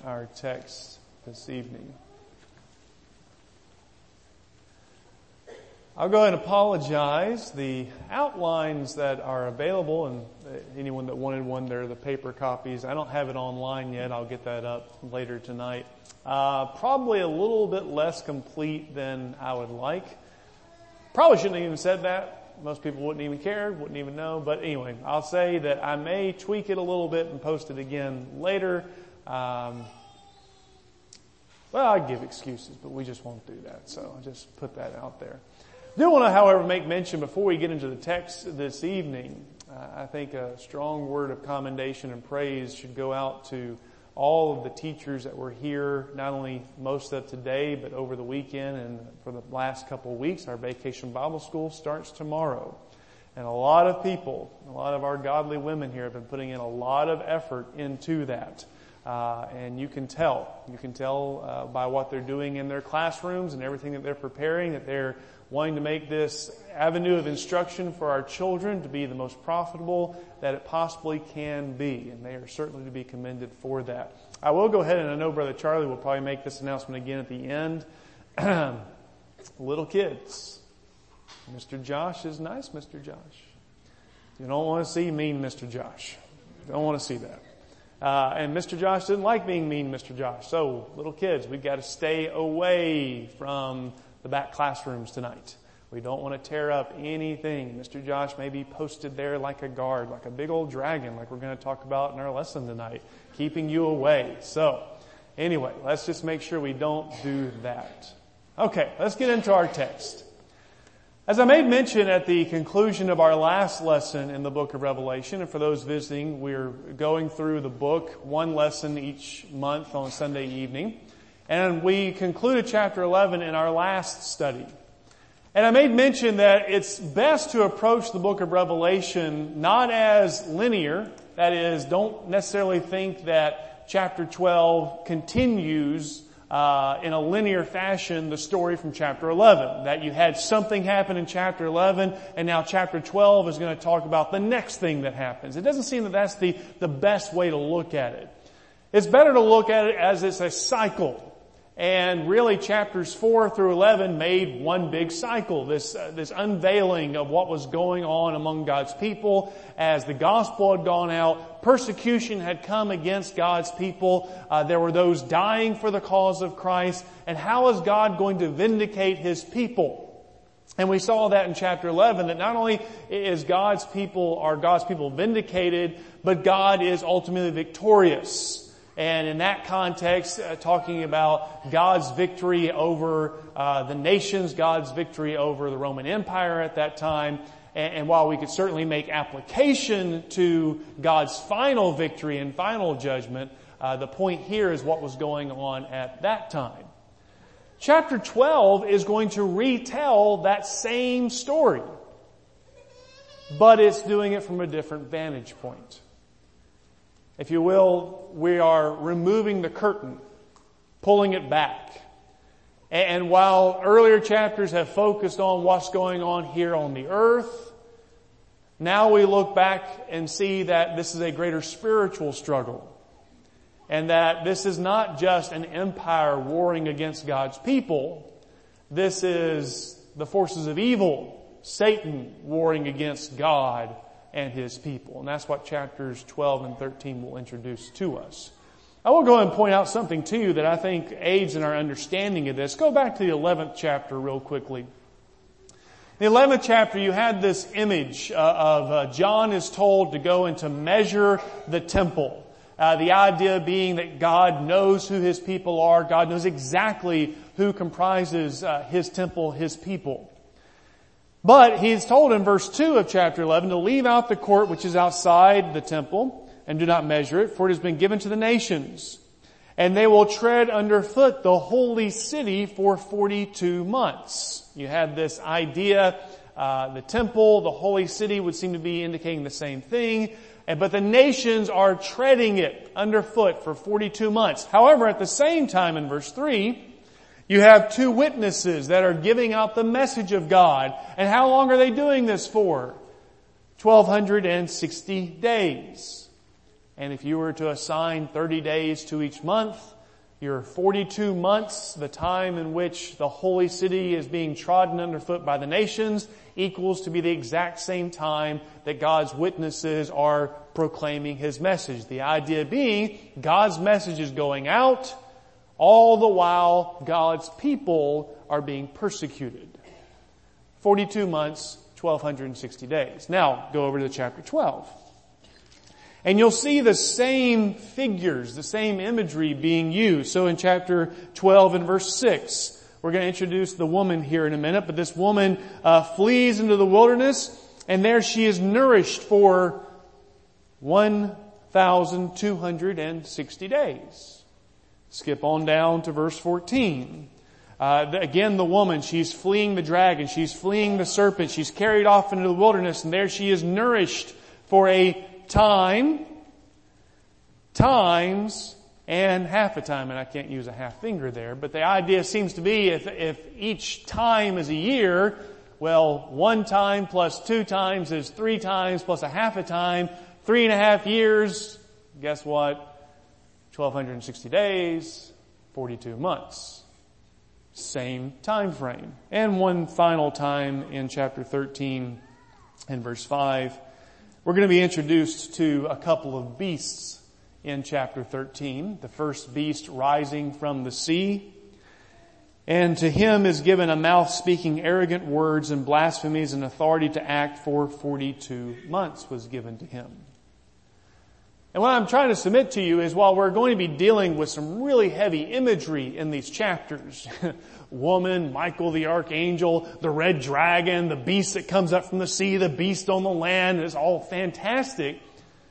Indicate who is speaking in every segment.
Speaker 1: our text this evening. I'll go ahead and apologize. The outlines that are available, and anyone that wanted one, they're the paper copies. I don't have it online yet. I'll get that up later tonight. Probably a little bit less complete than I would like. Probably shouldn't have even said that. Most people wouldn't even care, wouldn't even know. But anyway, I'll say that I may tweak it a little bit and post it again later. Well, I give excuses, but we just won't do that. So I'll just put that out there. I do want to, however, make mention before we get into the text this evening. I think a strong word of commendation and praise should go out to all of the teachers that were here, not only most of today, but over the weekend and for the last couple of weeks. Our Vacation Bible School starts tomorrow. And a lot of people, a lot of our godly women here have been putting in a lot of effort into that. And you can tell by what they're doing in their classrooms and everything that they're preparing, that they're wanting to make this avenue of instruction for our children to be the most profitable that it possibly can be. And they are certainly to be commended for that. I will go ahead, and I know Brother Charlie will probably make this announcement again at the end. Little kids. Mr. Josh is nice, Mr. Josh. You don't want to see mean Mr. Josh. You don't want to see that. And Mr. Josh didn't like being mean Mr. Josh. So, little kids, we've got to stay away from the back classrooms tonight. We don't want to tear up anything. Mr. Josh may be posted there like a guard, like a big old dragon, like we're going to talk about in our lesson tonight, keeping you away. So, anyway, let's just make sure we don't do that. Okay, let's get into our text. As I made mention at the conclusion of our last lesson in the book of Revelation, and for those visiting, we're going through the book, one lesson each month on Sunday evening. And we concluded chapter 11 in our last study. And I made mention that it's best to approach the book of Revelation not as linear. That is, don't necessarily think that chapter 12 continues in a linear fashion the story from chapter 11. That you had something happen in chapter 11 and now chapter 12 is going to talk about the next thing that happens. It doesn't seem that that's the best way to look at it. It's better to look at it as it's a cycle. And really chapters 4 through 11 made one big cycle. This unveiling of what was going on among God's people as the gospel had gone out. Persecution had come against God's people. There were those dying for the cause of Christ. And how is God going to vindicate His people? And we saw that in chapter 11, that not only is God's people vindicated, but God is ultimately victorious. And in that context, talking about God's victory over the nations, God's victory over the Roman Empire at that time. And while we could certainly make application to God's final victory and final judgment, the point here is what was going on at that time. Chapter 12 is going to retell that same story, but it's doing it from a different vantage point. If you will, we are removing the curtain, pulling it back. And while earlier chapters have focused on what's going on here on the earth, now we look back and see that this is a greater spiritual struggle. And that this is not just an empire warring against God's people. This is the forces of evil, Satan warring against God and His people. And that's what chapters 12 and 13 will introduce to us. I will go ahead and point out something to you that I think aids in our understanding of this. Go back to the 11th chapter real quickly. In the 11th chapter, you had this image of John is told to go and to measure the temple. The idea being that God knows who His people are. God knows exactly who comprises His temple, His people. But He's told in verse 2 of chapter 11 to leave out the court which is outside the temple and do not measure it, for it has been given to the nations. And they will tread underfoot the holy city for 42 months. You had this idea, the temple, the holy city would seem to be indicating the same thing. But the nations are treading it underfoot for 42 months. However, at the same time in verse 3, you have two witnesses that are giving out the message of God. And how long are they doing this for? 1,260 days. And if you were to assign 30 days to each month, Your 42 months, the time in which the holy city is being trodden underfoot by the nations, equals to be the exact same time that God's witnesses are proclaiming His message. The idea being, God's message is going out, all the while God's people are being persecuted. 42 months, 1,260 days. Now, go over to chapter 12. And you'll see the same figures, the same imagery being used. So in chapter 12 and verse 6, we're going to introduce the woman here in a minute, but this woman flees into the wilderness, and there she is nourished for 1,260 days. Skip on down to verse 14. Again, the woman, she's fleeing the dragon, she's fleeing the serpent, she's carried off into the wilderness, and there she is nourished for a time, times, and half a time. And I can't use a half finger there, but the idea seems to be if each time is a year, well, 1 time plus 2 times is 3 times plus a half a time, 3.5 years, guess what? 1,260 days, 42 months. Same time frame. And one final time in chapter 13 and verse 5. We're going to be introduced to a couple of beasts in chapter 13. The first beast rising from the sea. And to him is given a mouth speaking arrogant words and blasphemies, and authority to act for 42 months was given to him. And what I'm trying to submit to you is while we're going to be dealing with some really heavy imagery in these chapters, woman, Michael the archangel, the red dragon, the beast that comes up from the sea, the beast on the land, is all fantastic,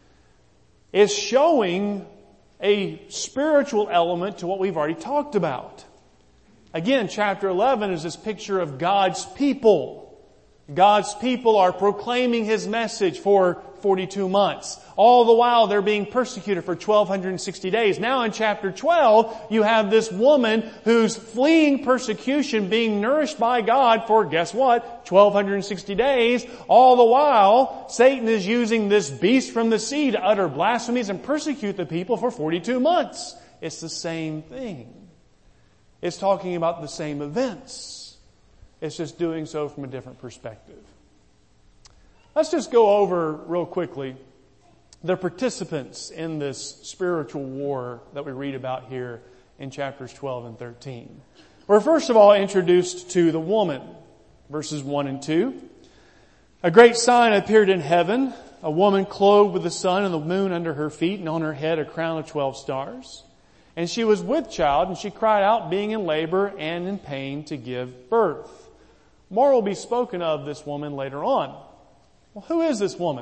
Speaker 1: is showing a spiritual element to what we've already talked about. Again, chapter 11 is this picture of God's people. God's people are proclaiming His message for 42 months. All the while they're being persecuted for 1,260 days. Now in chapter 12, you have this woman who's fleeing persecution, being nourished by God for, guess what? 1,260 days. All the while, Satan is using this beast from the sea to utter blasphemies and persecute the people for 42 months. It's the same thing. It's talking about the same events. It's just doing so from a different perspective. Let's just go over real quickly the participants in this spiritual war that we read about here in chapters 12 and 13. We're first of all introduced to the woman, verses 1 and 2. A great sign appeared in heaven, a woman clothed with the sun and the moon under her feet, and on her head a crown of 12 stars. And she was with child, and she cried out, being in labor and in pain to give birth. More will be spoken of this woman later on. Well, who is this woman?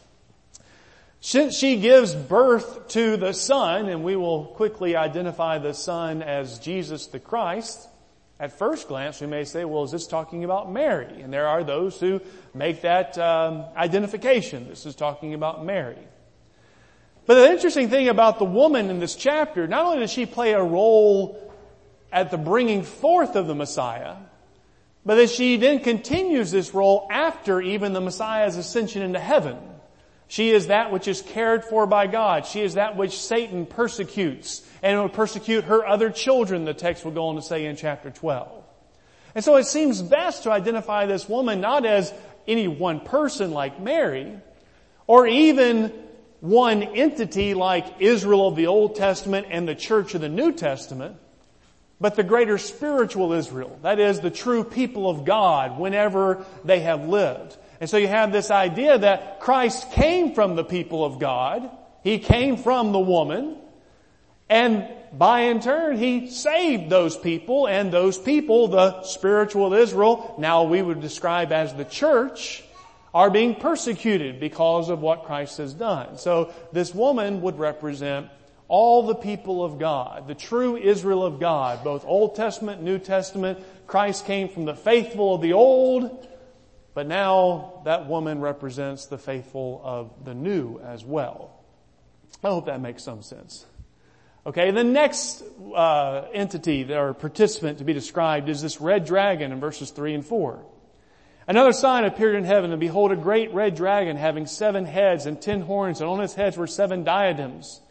Speaker 1: Since she gives birth to the Son, and we will quickly identify the Son as Jesus the Christ, at first glance we may say, well, is this talking about Mary? And there are those who make that identification. This is talking about Mary. But the interesting thing about the woman in this chapter, not only does she play a role at the bringing forth of the Messiah, but that she then continues this role after even the Messiah's ascension into heaven. She is that which is cared for by God. She is that which Satan persecutes, and will persecute her other children, the text will go on to say in chapter 12. And so it seems best to identify this woman not as any one person like Mary, or even one entity like Israel of the Old Testament and the church of the New Testament, but the greater spiritual Israel. That is, the true people of God whenever they have lived. And so you have this idea that Christ came from the people of God. He came from the woman. And by in turn, He saved those people. And those people, the spiritual Israel, now we would describe as the church, are being persecuted because of what Christ has done. So this woman would represent all the people of God, the true Israel of God, both Old Testament, New Testament. Christ came from the faithful of the old, but now that woman represents the faithful of the new as well. I hope that makes some sense. Okay, the next entity or participant to be described is this red dragon in verses 3 and 4. Another sign appeared in heaven, and behold, a great red dragon having 7 heads and 10 horns, and on his heads were 7 diadems.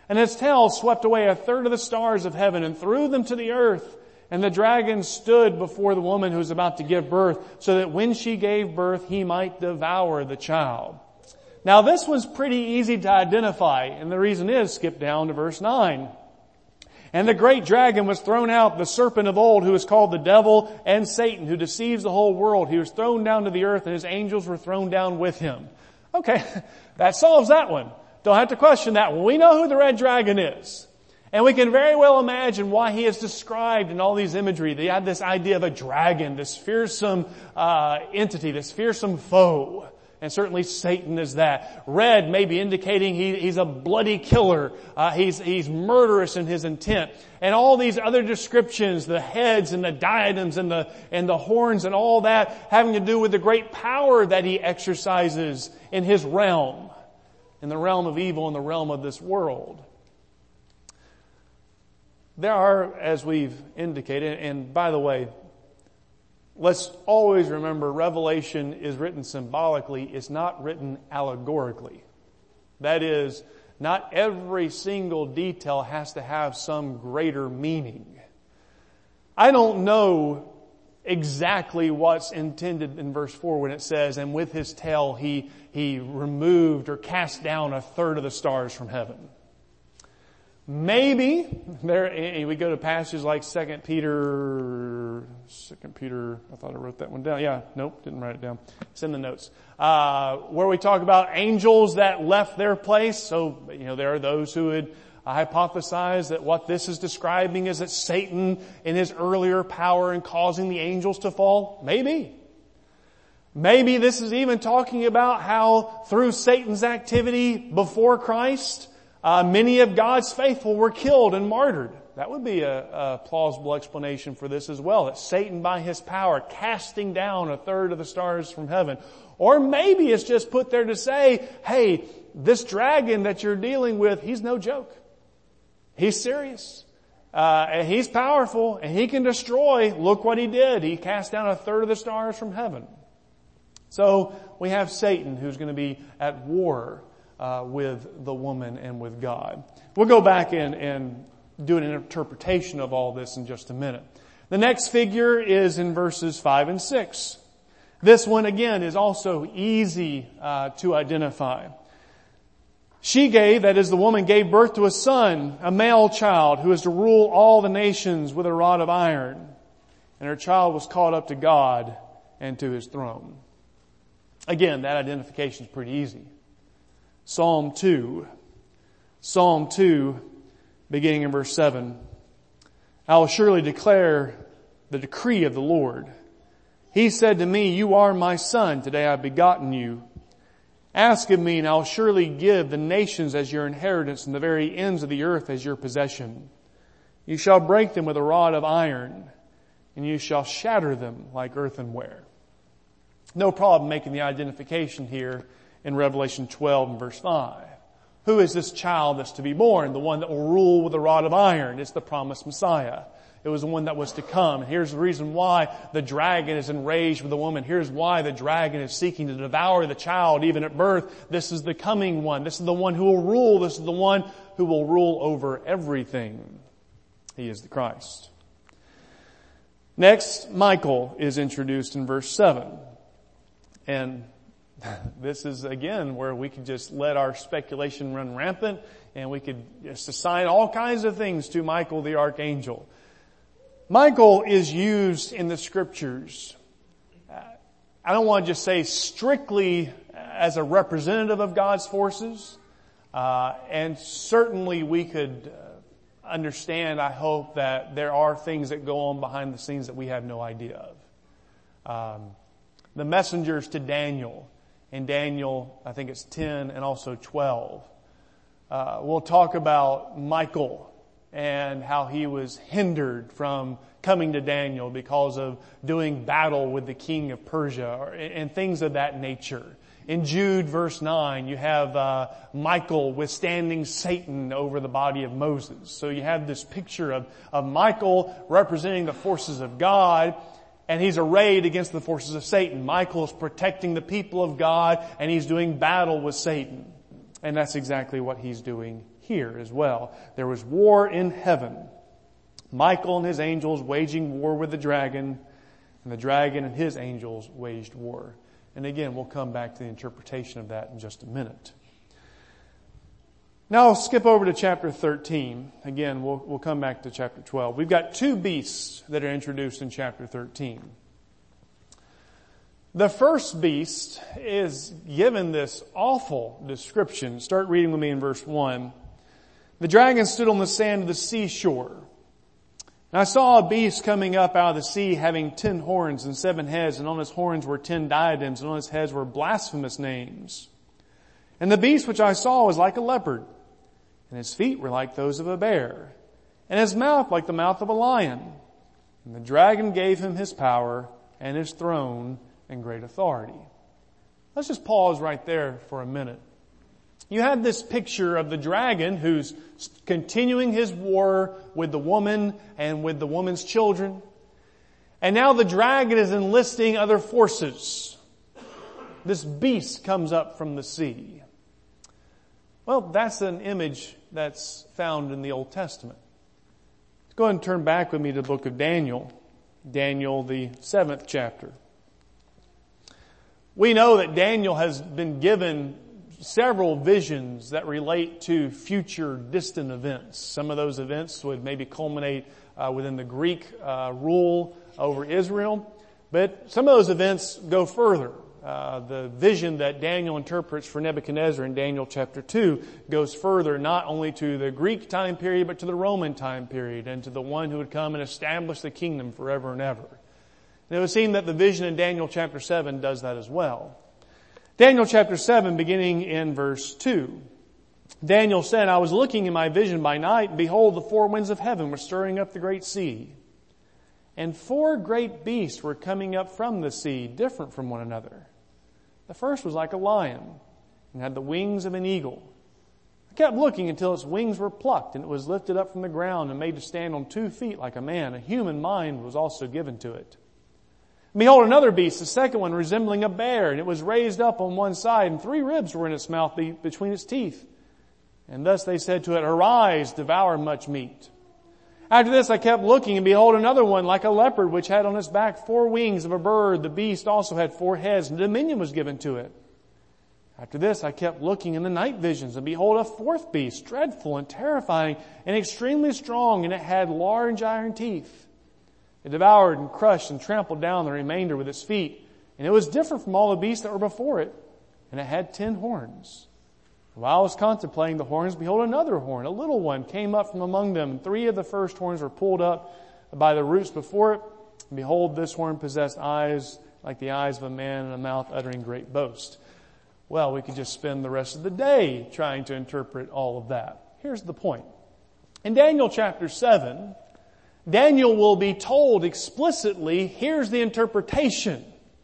Speaker 1: And its tail swept away a third of the stars of heaven and threw them to the earth. And the dragon stood before the woman who was about to give birth, so that when she gave birth, he might devour the child. Now this was pretty easy to identify, and the reason is, skip down to verse 9. And the great dragon was thrown out, the serpent of old, who is called the devil and Satan, who deceives the whole world. He was thrown down to the earth, and his angels were thrown down with him. Okay, that solves that one. Don't have to question that one. We know who the red dragon is. And we can very well imagine why he is described in all these imagery. They had this idea of a dragon, this fearsome entity, this fearsome foe. And certainly Satan is that. Red may be indicating he's a bloody killer. He's murderous in his intent. And all these other descriptions, the heads and the diadems and the horns and all that, having to do with the great power that he exercises in his realm. In the realm of evil, in the realm of this world. There are, as we've indicated, and by the way, let's always remember Revelation is written symbolically. It's not written allegorically. That is, not every single detail has to have some greater meaning. I don't know exactly what's intended in verse 4 when it says, and with his tail he removed or cast down a third of the stars from heaven. Maybe we go to passages like 2 Peter, I thought I wrote that one down. Yeah, nope, didn't write it down. It's in the notes. Where we talk about angels that left their place. So, there are those who would hypothesize that what this is describing is that Satan in his earlier power in causing the angels to fall. Maybe. Maybe this is even talking about how through Satan's activity before Christ, many of God's faithful were killed and martyred. That would be a plausible explanation for this as well. That Satan by his power casting down a third of the stars from heaven. Or maybe it's just put there to say, hey, this dragon that you're dealing with, he's no joke. He's serious. And he's powerful and he can destroy. Look what he did. He cast down a third of the stars from heaven. So we have Satan who's going to be at war with the woman and with God. We'll go back and do an interpretation of all this in just a minute. The next figure is in verses 5 and 6. This one again is also easy to identify. She gave, that is the woman, gave birth to a son, a male child, who is to rule all the nations with a rod of iron. And her child was caught up to God and to his throne. Again, that identification is pretty easy. Psalm 2, beginning in verse 7. I will surely declare the decree of the Lord. He said to me, you are my son, today I have begotten you. Ask of me, and I will surely give the nations as your inheritance and the very ends of the earth as your possession. You shall break them with a rod of iron, and you shall shatter them like earthenware. No problem making the identification here in Revelation 12 and verse 5. Who is this child that's to be born? The one that will rule with a rod of iron. It's the promised Messiah. It was the one that was to come. And here's the reason why the dragon is enraged with the woman. Here's why the dragon is seeking to devour the child even at birth. This is the coming one. This is the one who will rule. This is the one who will rule over everything. He is the Christ. Next, Michael is introduced in verse 7. And this is, again, where we could just let our speculation run rampant and we could just assign all kinds of things to Michael the archangel. Michael is used in the Scriptures, I don't want to just say strictly as a representative of God's forces, and certainly we could understand, I hope, that there are things that go on behind the scenes that we have no idea of. The messengers to Daniel, in Daniel, I think it's 10 and also 12. We'll talk about Michael and how he was hindered from coming to Daniel because of doing battle with the king of Persia and things of that nature. In Jude verse 9, you have Michael withstanding Satan over the body of Moses. So you have this picture of Michael representing the forces of God, and he's arrayed against the forces of Satan. Michael is protecting the people of God, and he's doing battle with Satan. And that's exactly what he's doing here as well. There was war in heaven. Michael and his angels waging war with the dragon, and the dragon and his angels waged war. And again, we'll come back to the interpretation of that in just a minute. Now I'll skip over to chapter 13. Again, we'll come back to chapter 12. We've got two beasts that are introduced in chapter 13. The first beast is given this awful description. Start reading with me in verse 1. The dragon stood on the sand of the seashore. And I saw a beast coming up out of the sea, having 10 horns and 7 heads, and on his horns were 10 diadems, and on his heads were blasphemous names. And the beast which I saw was like a leopard, and his feet were like those of a bear, and his mouth like the mouth of a lion. And the dragon gave him his power and his throne and great authority. Let's just pause right there for a minute. You have this picture of the dragon who's continuing his war with the woman and with the woman's children. And now the dragon is enlisting other forces. This beast comes up from the sea. Well, that's an image that's found in the Old Testament. Let's go ahead and turn back with me to the book of Daniel. Daniel, the 7th chapter. We know that Daniel has been given several visions that relate to future distant events. Some of those events would maybe culminate within the Greek rule over Israel, but some of those events go further. The vision that Daniel interprets for Nebuchadnezzar in Daniel chapter 2 goes further, not only to the Greek time period, but to the Roman time period and to the one who would come and establish the kingdom forever and ever. And it would seem that the vision in Daniel chapter 7 does that as well. Daniel chapter 7, beginning in verse 2. Daniel said, I was looking in my vision by night, and behold, the 4 winds of heaven were stirring up the great sea. And 4 great beasts were coming up from the sea, different from one another. The first was like a lion, and had the wings of an eagle. I kept looking until its wings were plucked, and it was lifted up from the ground and made to stand on 2 feet like a man. A human mind was also given to it. Behold, another beast, the second one, resembling a bear, and it was raised up on one side, and 3 ribs were in its mouth between its teeth. And thus they said to it, Arise, devour much meat. After this I kept looking, and behold, another one, like a leopard, which had on its back 4 wings of a bird. The beast also had 4 heads, and dominion was given to it. After this I kept looking in the night visions, and behold, a 4th beast, dreadful and terrifying, and extremely strong, and it had large iron teeth. It devoured and crushed and trampled down the remainder with its feet. And it was different from all the beasts that were before it. And it had 10 horns. While I was contemplating the horns, behold, another horn, a little one, came up from among them. And 3 of the first horns were pulled up by the roots before it. And behold, this horn possessed eyes like the eyes of a man, and a mouth uttering great boast. Well, we could just spend the rest of the day trying to interpret all of that. Here's the point. In Daniel chapter 7, Daniel will be told explicitly, here's the interpretation.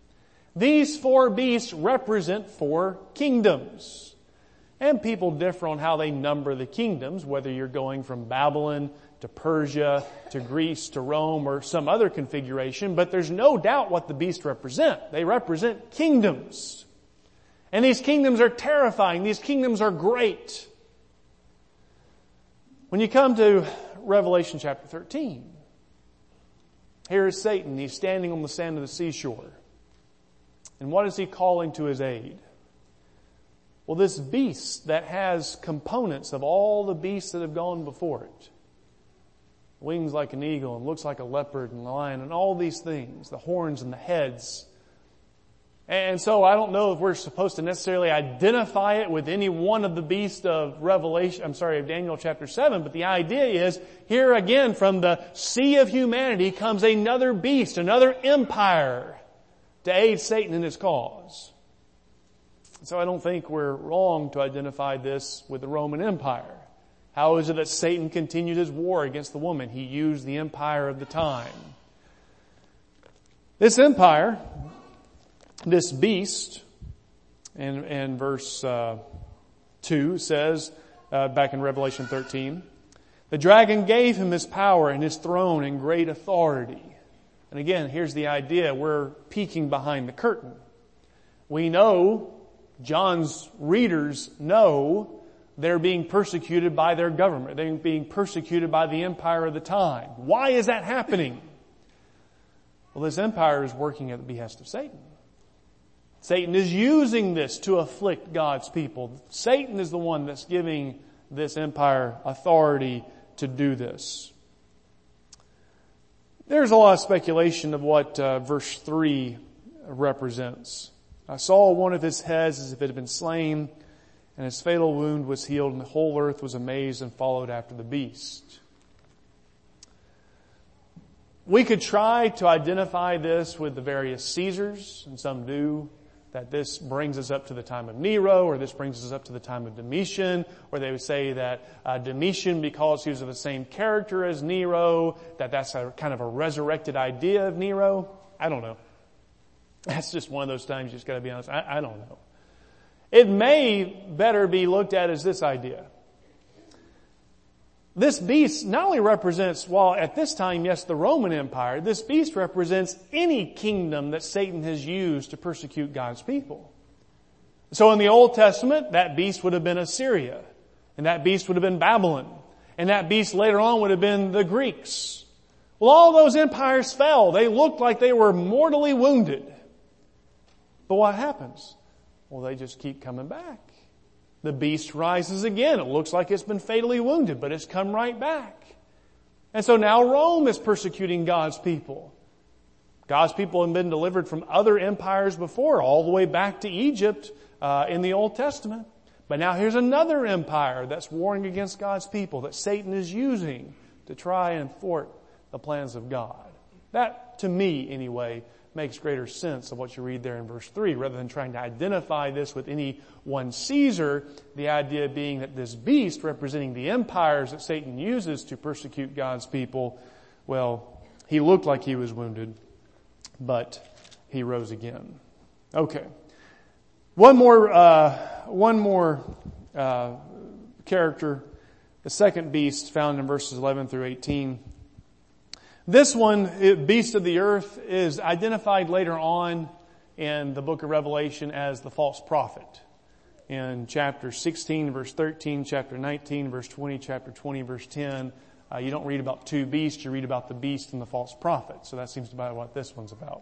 Speaker 1: These 4 beasts represent 4 kingdoms. And people differ on how they number the kingdoms, whether you're going from Babylon to Persia to Greece to Rome or some other configuration, but there's no doubt what the beasts represent. They represent kingdoms. And these kingdoms are terrifying. These kingdoms are great. When you come to Revelation chapter 13, here is Satan. He's standing on the sand of the seashore. And what is he calling to his aid? Well, this beast that has components of all the beasts that have gone before it. Wings like an eagle and looks like a leopard and a lion and all these things. The horns and the heads. And so I don't know if we're supposed to necessarily identify it with any one of the beasts of of Daniel chapter 7, but the idea is, here again from the sea of humanity comes another beast, another empire to aid Satan in his cause. So I don't think we're wrong to identify this with the Roman Empire. How is it that Satan continued his war against the woman? He used the empire of the time. This empire, this beast, in verse 2 says, back in Revelation 13, the dragon gave him his power and his throne and great authority. And again, here's the idea. We're peeking behind the curtain. We know, John's readers know, They're being persecuted by their government. They're being persecuted by the empire of the time. Why is that happening? Well, this empire is working at the behest of Satan. Satan is using this to afflict God's people. Satan is the one that's giving this empire authority to do this. There's a lot of speculation of what verse 3 represents. I saw one of his heads as if it had been slain, and his fatal wound was healed, and the whole earth was amazed and followed after the beast. We could try to identify this with the various Caesars, and some do, that this brings us up to the time of Nero, or this brings us up to the time of Domitian, or they would say that Domitian, because he was of the same character as Nero, that's a kind of a resurrected idea of Nero. I don't know. That's just one of those times you just got to be honest. I don't know. It may better be looked at as this idea. This beast not only represents, well, at this time, yes, the Roman Empire, this beast represents any kingdom that Satan has used to persecute God's people. So in the Old Testament, that beast would have been Assyria, and that beast would have been Babylon, and that beast later on would have been the Greeks. Well, all those empires fell. They looked like they were mortally wounded. But what happens? Well, they just keep coming back. The beast rises again. It looks like it's been fatally wounded, but it's come right back. And so now Rome is persecuting God's people. God's people have been delivered from other empires before, all the way back to Egypt in the Old Testament. But now here's another empire that's warring against God's people that Satan is using to try and thwart the plans of God. That, to me anyway, makes greater sense of what you read there in verse 3. Rather than trying to identify this with any one Caesar, the idea being that this beast representing the empires that Satan uses to persecute God's people, well, he looked like he was wounded, but he rose again. Okay. One more character, the second beast found in verses 11 through 18. This one, beast of the earth, is identified later on in the book of Revelation as the false prophet. In chapter 16, verse 13, chapter 19, verse 20, chapter 20, verse 10, you don't read about two beasts, you read about the beast and the false prophet. So that seems to be what this one's about.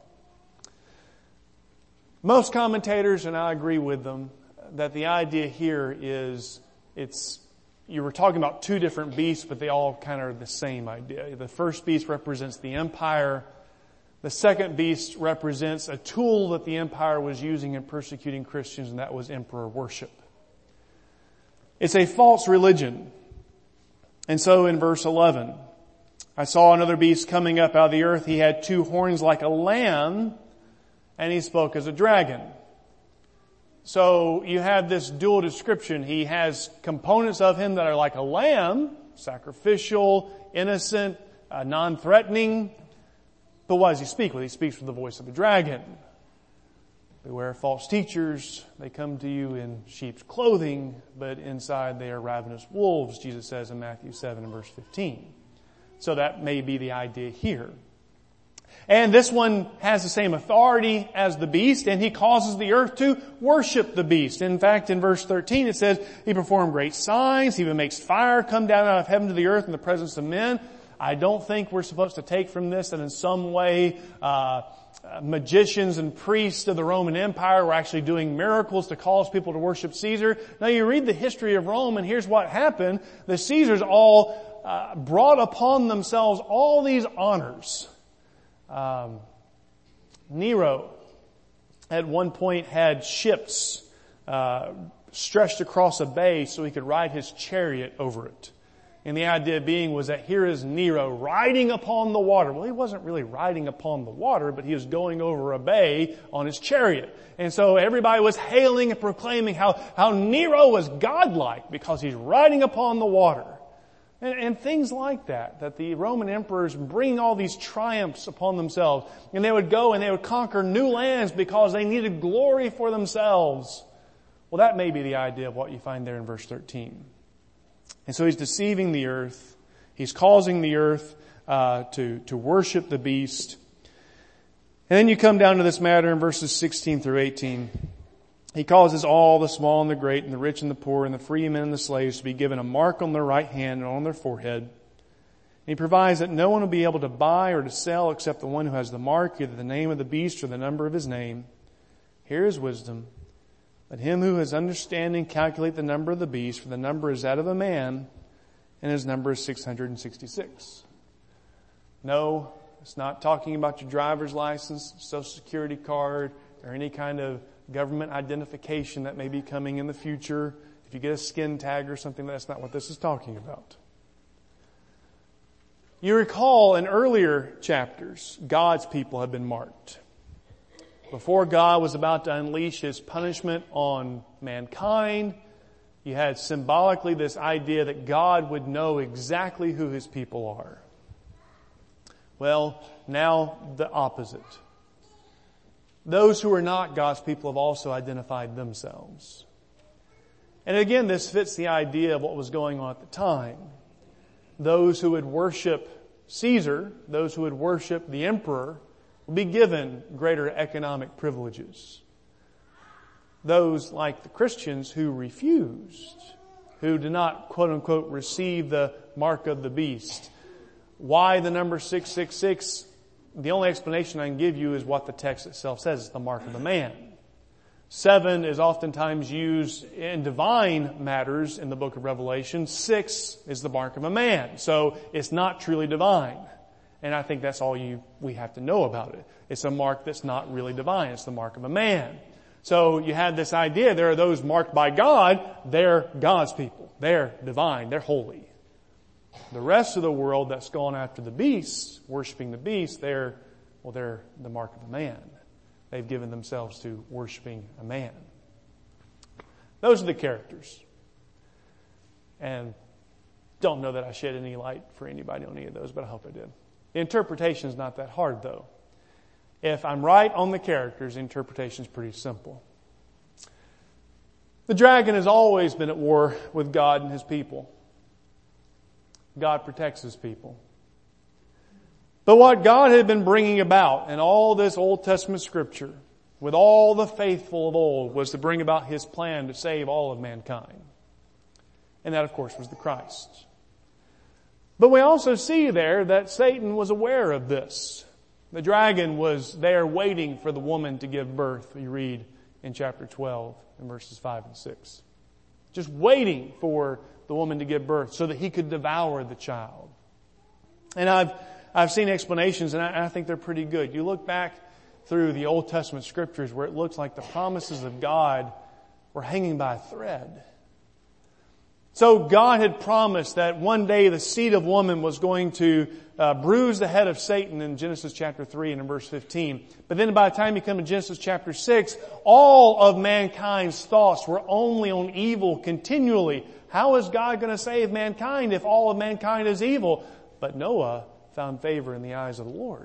Speaker 1: Most commentators, and I agree with them, that the idea here is you were talking about two different beasts, but they all kind of are the same idea. The first beast represents the empire. The second beast represents a tool that the empire was using in persecuting Christians, and that was emperor worship. It's a false religion. And so in verse 11, I saw another beast coming up out of the earth. He had two horns like a lamb, and he spoke as a dragon. So you have this dual description. He has components of him that are like a lamb, sacrificial, innocent, non-threatening. But what does he speak with? He speaks with the voice of a dragon. Beware of false teachers. They come to you in sheep's clothing, but inside they are ravenous wolves, Jesus says in Matthew 7 and verse 15. So that may be the idea here. And this one has the same authority as the beast, and he causes the earth to worship the beast. In fact, in verse 13 it says, he performed great signs, he even makes fire come down out of heaven to the earth in the presence of men. I don't think we're supposed to take from this that in some way magicians and priests of the Roman Empire were actually doing miracles to cause people to worship Caesar. Now you read the history of Rome, and here's what happened. The Caesars all brought upon themselves all these honors. Nero at one point had ships stretched across a bay so he could ride his chariot over it. And the idea being was that here is Nero riding upon the water. Well, he wasn't really riding upon the water, but he was going over a bay on his chariot. And so everybody was hailing and proclaiming how Nero was godlike because he's riding upon the water. And things like that the Roman emperors bring all these triumphs upon themselves. And they would go and they would conquer new lands because they needed glory for themselves. Well, that may be the idea of what you find there in verse 13. And so he's deceiving the earth. He's causing the earth to worship the beast. And then you come down to this matter in verses 16 through 18. He causes all, the small and the great, and the rich and the poor, and the free men and the slaves to be given a mark on their right hand and on their forehead. And He provides that no one will be able to buy or to sell except the one who has the mark, either the name of the beast or the number of his name. Here is wisdom. Let him who has understanding calculate the number of the beast, for the number is that of a man, and his number is 666. No, it's not talking about your driver's license, social security card, or any kind of government identification that may be coming in the future. If you get a skin tag or something, that's not what this is talking about. You recall in earlier chapters, God's people had been marked. Before God was about to unleash His punishment on mankind, you had symbolically this idea that God would know exactly who His people are. Well, now the opposite. Those who are not God's people have also identified themselves. And again, this fits the idea of what was going on at the time. Those who would worship Caesar, those who would worship the emperor, will be given greater economic privileges. Those, like the Christians who refused, who did not, quote unquote, receive the mark of the beast. Why the number 666? The only explanation I can give you is what the text itself says. It's the mark of a man. 7 is oftentimes used in divine matters in the book of Revelation. 6 is the mark of a man. So it's not truly divine. And I think that's all we have to know about it. It's a mark that's not really divine. It's the mark of a man. So you had this idea, there are those marked by God, they're God's people. They're divine. They're holy. The rest of the world that's gone after the beast, worshiping the beast, they're the mark of a man. They've given themselves to worshiping a man. Those are the characters. And don't know that I shed any light for anybody on any of those, but I hope I did. The interpretation is not that hard, though. If I'm right on the characters, the interpretation is pretty simple. The dragon has always been at war with God and His people. God protects His people. But what God had been bringing about in all this Old Testament scripture, with all the faithful of old, was to bring about His plan to save all of mankind. And that, of course, was the Christ. But we also see there that Satan was aware of this. The dragon was there waiting for the woman to give birth, we read in chapter 12 in verses 5 and 6. Just waiting for the woman to give birth so that he could devour the child. And I've seen explanations, and I think they're pretty good. You look back through the Old Testament scriptures where it looks like the promises of God were hanging by a thread. So God had promised that one day the seed of woman was going to bruise the head of Satan in Genesis chapter 3 and in verse 15. But then by the time you come to Genesis chapter 6, all of mankind's thoughts were only on evil continually. How is God going to save mankind if all of mankind is evil? But Noah found favor in the eyes of the Lord.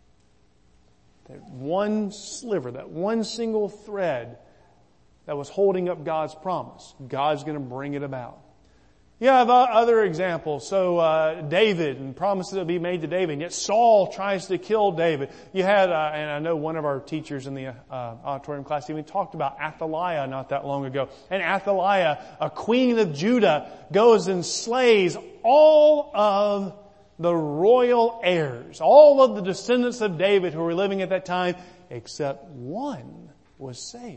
Speaker 1: That one sliver, that one single thread that was holding up God's promise, God's going to bring it about. You have other examples. So David, and promises will be made to David, and yet Saul tries to kill David. You had, and I know one of our teachers in the auditorium class even talked about Athaliah not that long ago. And Athaliah, a queen of Judah, goes and slays all of the royal heirs, all of the descendants of David who were living at that time, except one was saved.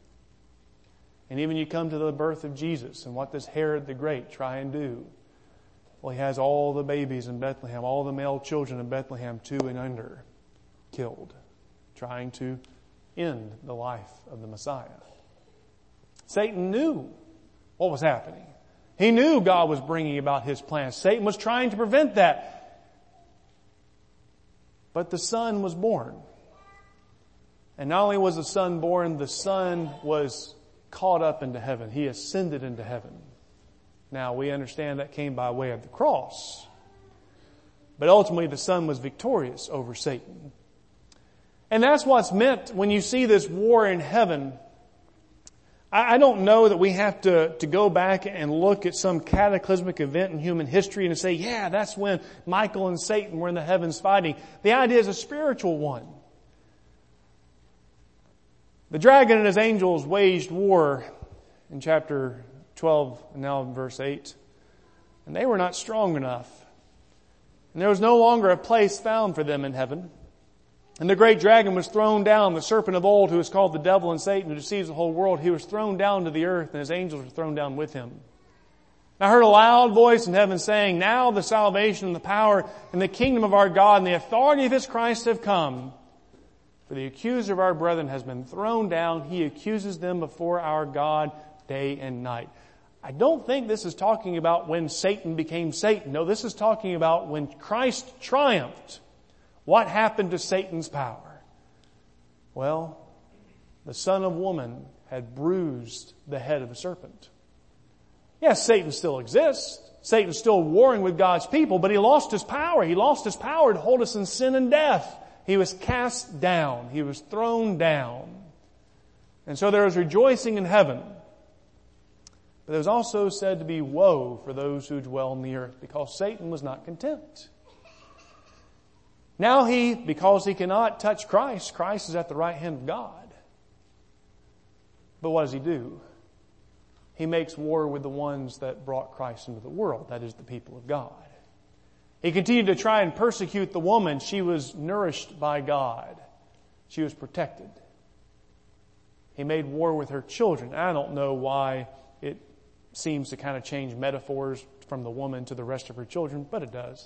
Speaker 1: And even you come to the birth of Jesus, and what does Herod the Great try and do? Well, he has all the babies in Bethlehem, all the male children in Bethlehem, 2 and under, killed, trying to end the life of the Messiah. Satan knew what was happening. He knew God was bringing about His plan. Satan was trying to prevent that. But the Son was born. And not only was the Son born, the Son was caught up into heaven. He ascended into heaven. Now, we understand that came by way of the cross. But ultimately, the Son was victorious over Satan. And that's what's meant when you see this war in heaven. I don't know that we have to go back and look at some cataclysmic event in human history and say, yeah, that's when Michael and Satan were in the heavens fighting. The idea is a spiritual one. The dragon and his angels waged war in chapter 12 and now in verse 8. And they were not strong enough. And there was no longer a place found for them in heaven. And the great dragon was thrown down, the serpent of old, who is called the devil and Satan, who deceives the whole world. He was thrown down to the earth, and his angels were thrown down with him. I heard a loud voice in heaven saying, now the salvation and the power and the kingdom of our God and the authority of his Christ have come. For the accuser of our brethren has been thrown down. He accuses them before our God day and night. I don't think this is talking about when Satan became Satan. No, this is talking about when Christ triumphed. What happened to Satan's power? Well, the son of woman had bruised the head of the serpent. Yes, Satan still exists. Satan's still warring with God's people, but he lost his power. He lost his power to hold us in sin and death. He was cast down. He was thrown down. And so there was rejoicing in heaven. But there was also said to be woe for those who dwell on the earth, because Satan was not content. Now because he cannot touch Christ, Christ is at the right hand of God. But what does he do? He makes war with the ones that brought Christ into the world, that is, the people of God. He continued to try and persecute the woman. She was nourished by God. She was protected. He made war with her children. I don't know why it seems to kind of change metaphors from the woman to the rest of her children, but it does.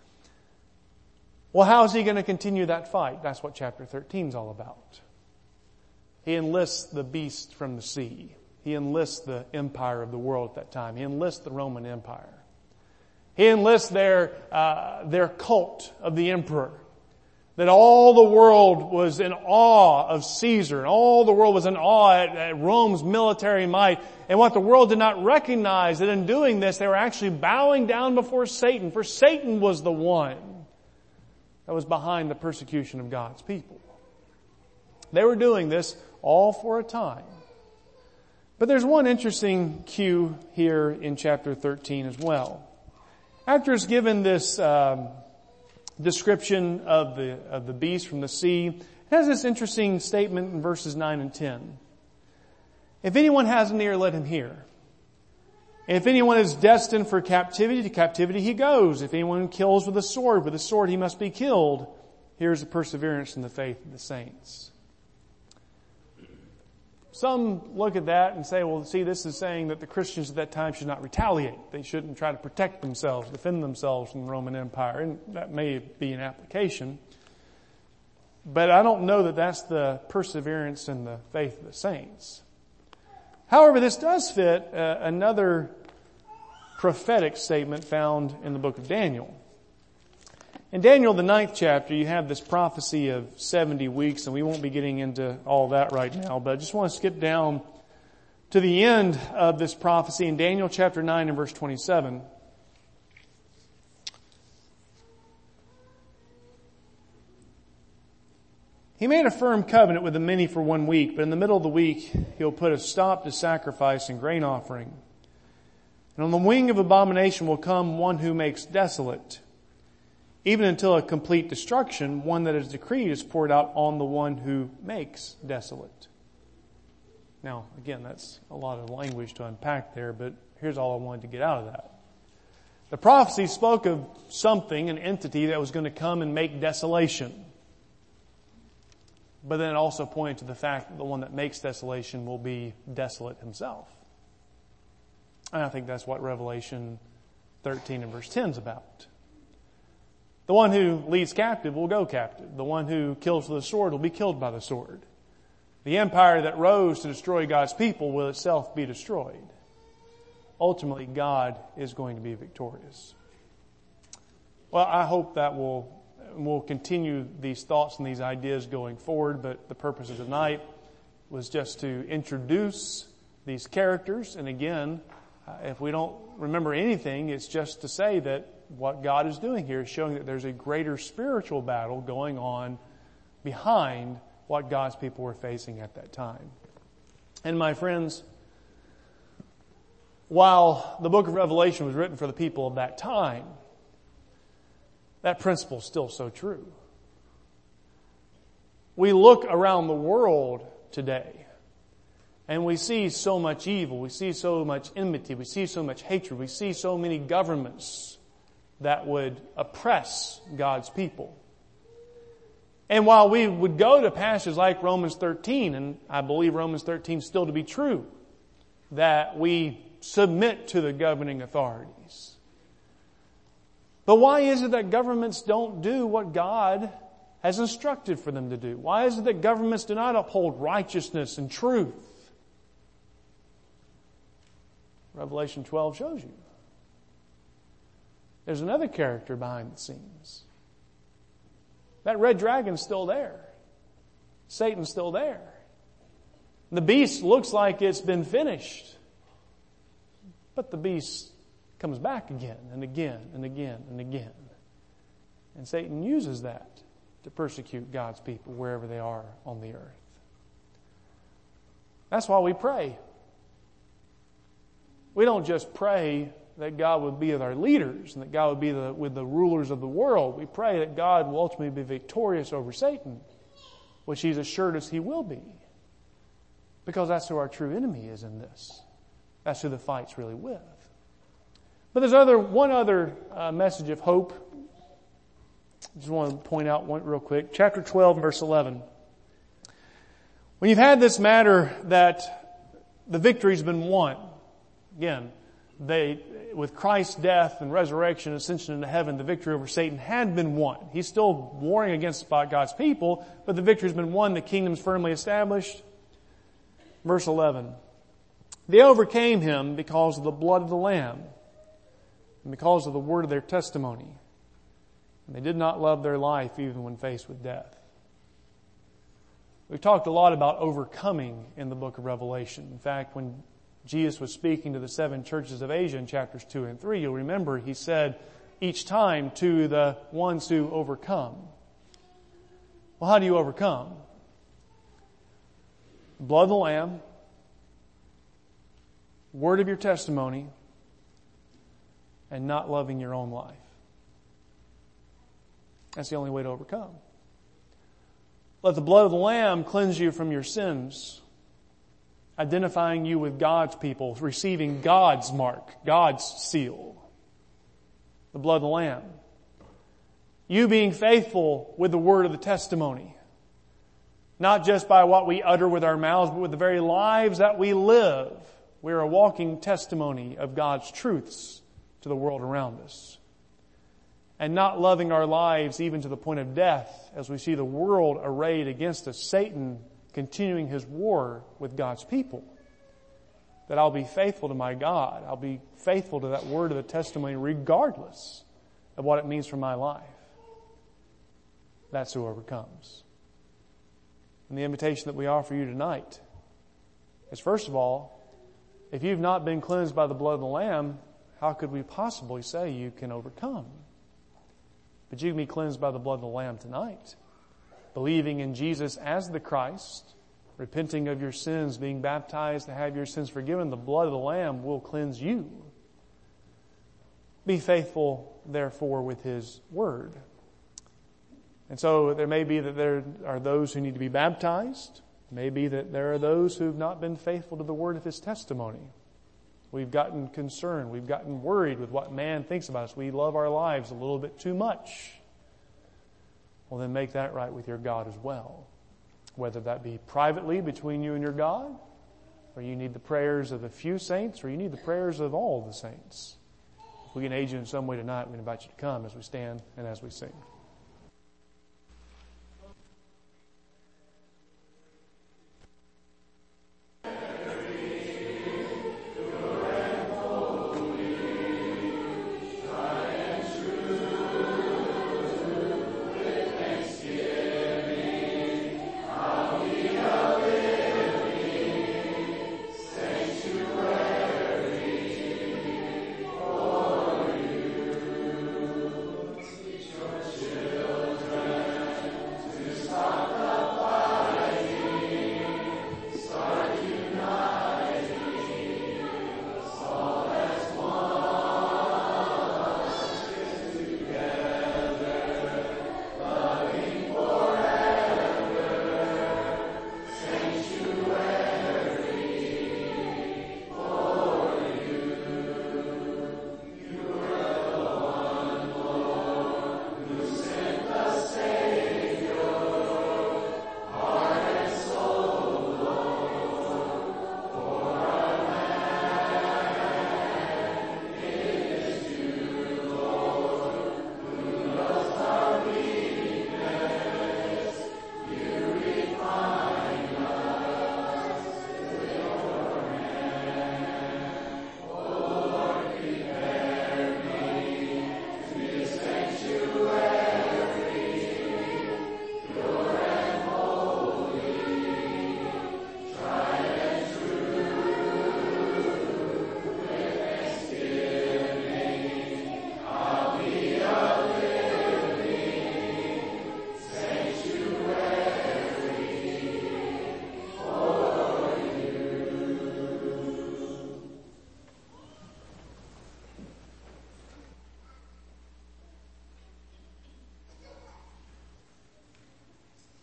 Speaker 1: Well, how is he going to continue that fight? That's what chapter 13 is all about. He enlists the beast from the sea. He enlists the empire of the world at that time. He enlists the Roman Empire. He enlists their cult of the emperor. That all the world was in awe of Caesar, and all the world was in awe at Rome's military might. And what the world did not recognize, that in doing this, they were actually bowing down before Satan, for Satan was the one that was behind the persecution of God's people. They were doing this all for a time. But there's one interesting cue here in chapter 13 as well. After it's given this description of the beast from the sea, it has this interesting statement in verses 9 and 10. If anyone has an ear, let him hear. And if anyone is destined for captivity, to captivity he goes. If anyone kills with a sword he must be killed. Here's the perseverance in the faith of the saints. Some look at that and say, well, see, this is saying that the Christians at that time should not retaliate. They shouldn't try to protect themselves, defend themselves from the Roman Empire. And that may be an application. But I don't know that that's the perseverance in the faith of the saints. However, this does fit another prophetic statement found in the book of Daniel. In Daniel, the 9th chapter, you have this prophecy of 70 weeks, and we won't be getting into all that right now, but I just want to skip down to the end of this prophecy in Daniel chapter 9 and verse 27. He made a firm covenant with the many for 1 week, but in the middle of the week, he'll put a stop to sacrifice and grain offering. And on the wing of abomination will come one who makes desolate. Even until a complete destruction, one that is decreed is poured out on the one who makes desolate. Now, again, that's a lot of language to unpack there, but here's all I wanted to get out of that. The prophecy spoke of something, an entity that was going to come and make desolation. But then it also pointed to the fact that the one that makes desolation will be desolate himself. And I think that's what Revelation 13 and verse 10 is about. The one who leads captive will go captive. The one who kills with a sword will be killed by the sword. The empire that rose to destroy God's people will itself be destroyed. Ultimately, God is going to be victorious. Well, I hope that we'll continue these thoughts and these ideas going forward, but the purpose of tonight was just to introduce these characters. And again, if we don't remember anything, it's just to say that what God is doing here is showing that there's a greater spiritual battle going on behind what God's people were facing at that time. And my friends, while the book of Revelation was written for the people of that time, that principle is still so true. We look around the world today. And we see so much evil. We see so much enmity. We see so much hatred. We see so many governments that would oppress God's people. And while we would go to passages like Romans 13, and I believe Romans 13 still to be true, that we submit to the governing authorities. But why is it that governments don't do what God has instructed for them to do? Why is it that governments do not uphold righteousness and truth? Revelation 12 shows you. There's another character behind the scenes. That red dragon's still there. Satan's still there. The beast looks like it's been finished. But the beast comes back again and again and again and again. And Satan uses that to persecute God's people wherever they are on the earth. That's why we pray. We don't just pray that God would be with our leaders and that God would be with the rulers of the world. We pray that God will ultimately be victorious over Satan, which He's assured us He will be. Because that's who our true enemy is in this. That's who the fight's really with. But there's one other message of hope. I just want to point out one real quick. Chapter 12, verse 11. When you've had this matter that the victory's been won, again, with Christ's death and resurrection, ascension into heaven, the victory over Satan had been won. He's still warring against God's people, but the victory's been won. The kingdom's firmly established. Verse 11. They overcame him because of the blood of the Lamb and because of the word of their testimony. And they did not love their life even when faced with death. We've talked a lot about overcoming in the book of Revelation. In fact, when Jesus was speaking to the 7 churches of Asia in chapters 2 and 3, you'll remember He said each time to the ones who overcome. Well, how do you overcome? Blood of the Lamb, word of your testimony, and not loving your own life. That's the only way to overcome. Let the blood of the Lamb cleanse you from your sins, identifying you with God's people, receiving God's mark, God's seal. The blood of the Lamb. You being faithful with the word of the testimony. Not just by what we utter with our mouths, but with the very lives that we live. We are a walking testimony of God's truths to the world around us. And not loving our lives even to the point of death as we see the world arrayed against us. Satan continuing his war with God's people. That I'll be faithful to my God. I'll be faithful to that word of the testimony regardless of what it means for my life. That's who overcomes. And the invitation that we offer you tonight is, first of all, if you've not been cleansed by the blood of the Lamb, how could we possibly say you can overcome? But you can be cleansed by the blood of the Lamb tonight. Believing in Jesus as the Christ, repenting of your sins, being baptized to have your sins forgiven, the blood of the Lamb will cleanse you. Be faithful, therefore, with His Word. And so there may be that there are those who need to be baptized. It may be that there are those who have not been faithful to the word of His testimony. We've gotten concerned. We've gotten worried with what man thinks about us. We love our lives a little bit too much. Well, then make that right with your God as well. Whether that be privately between you and your God, or you need the prayers of a few saints, or you need the prayers of all the saints. If we can aid you in some way tonight, we invite you to come as we stand and as we sing.